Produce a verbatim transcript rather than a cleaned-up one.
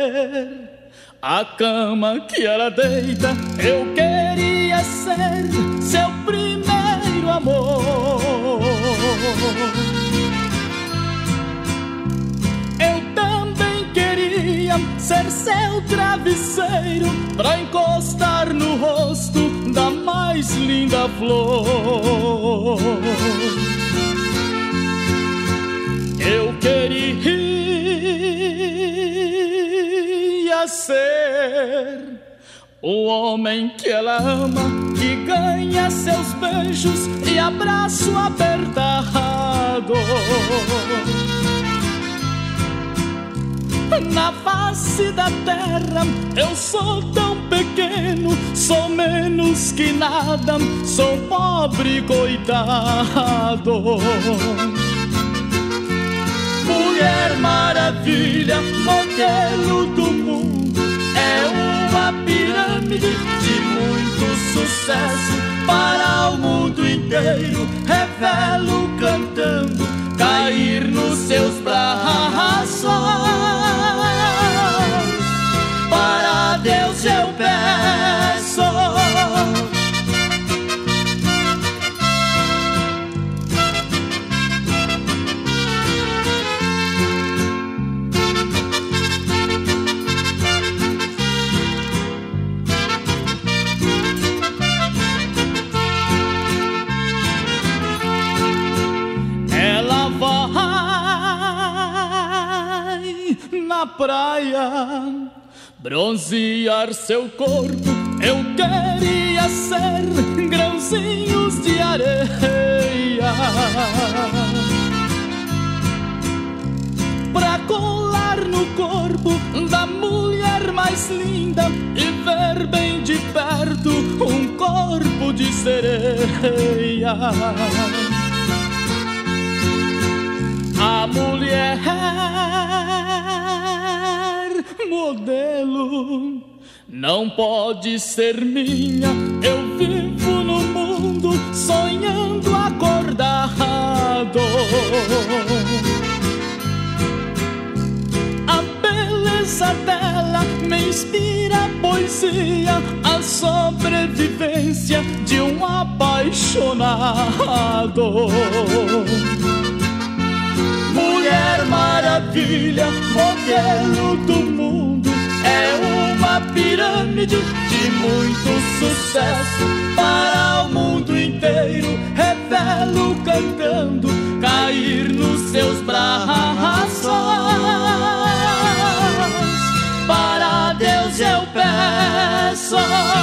ser a cama que ela deita. Eu queria ser seu primeiro amor. Eu também queria ser seu travesseiro pra encostar no rosto da mais linda flor. Eu queria ser o homem que ela ama, que ganha seus beijos e abraço apertado. Na face da terra eu sou tão pequeno, sou menos que nada, sou pobre coitado. Mulher maravilha, modelo do mundo, é uma pirâmide de muito sucesso para o mundo inteiro. Revelo cantando, cair nos seus braços. Para Deus eu peço. Ela vai na praia bronzear seu corpo. Eu queria ser grãozinhos de areia pra colar no corpo da mulher mais linda e ver bem de perto um corpo de sereia. A mulher modelo não pode ser minha. Eu vivo no mundo sonhando acordado. A beleza dela me inspira poesia, a sobrevivência de um apaixonado. Mulher maravilha, modelo do mundo, é uma pirâmide de muito sucesso para o mundo inteiro. Revelo cantando, cair nos seus braços. Para Deus eu peço.